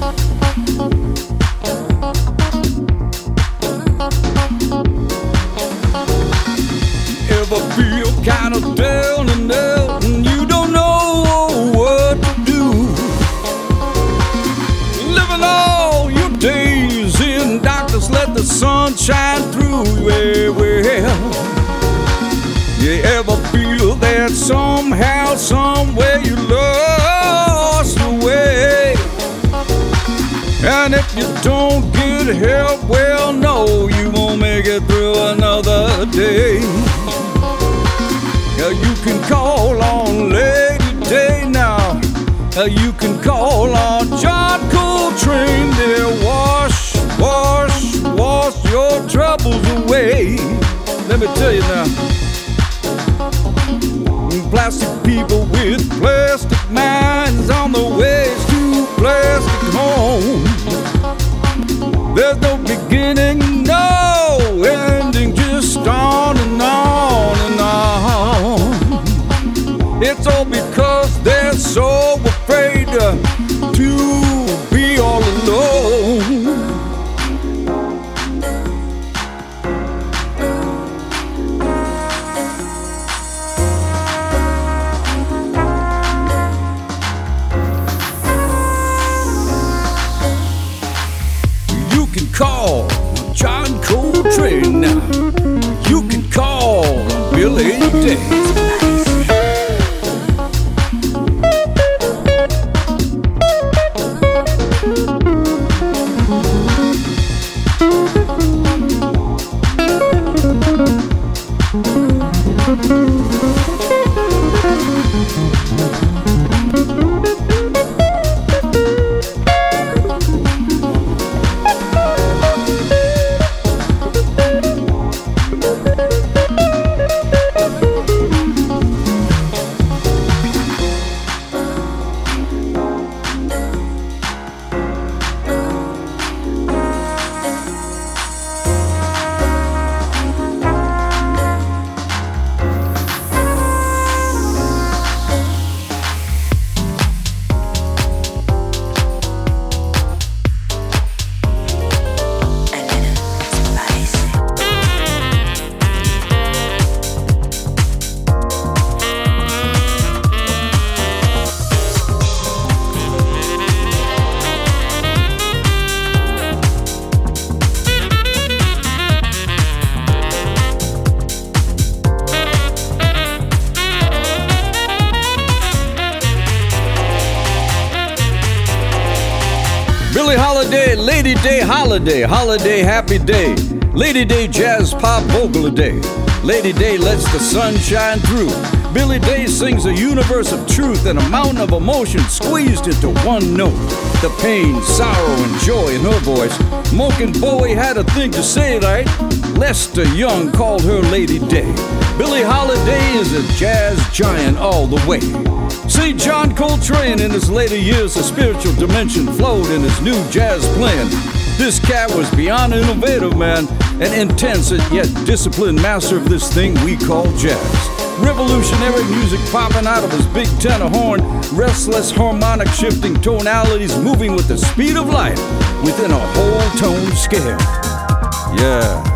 Ever feel kind of down and out and you don't know what to do? Living all your days in darkness, let the sun shine through. Well, you ever feel that somehow, somewhere you lost your way? And if you don't get help, well, no, you won't make it through another day. You can call on Lady Day now. You can call on John Coltrane. They'll wash your troubles away. Let me tell you now. Plastic people with plastic minds on the ways to plastic home. There's no beginning, no ending, just on and on and on. It's all because they're so afraid to be all alone. You can call John Coltrane now. You can call Billy Day. Billie Holiday, Lady Day holiday, holiday happy day. Lady Day jazz pop vocal a day. Lady Day lets the sun shine through. Billie Day sings a universe of truth and a mountain of emotion squeezed into one note. The pain, sorrow, and joy in her voice. Monk and Bowie had a thing to say, right? Lester Young called her Lady Day. Billie Holiday is a jazz giant all the way. See, John Coltrane in his later years, a spiritual dimension flowed in his new jazz playing. This cat was beyond innovative, man, an intense and yet disciplined master of this thing we call jazz. Revolutionary music popping out of his big tenor horn, restless harmonic shifting tonalities moving with the speed of light within a whole tone scale. Yeah.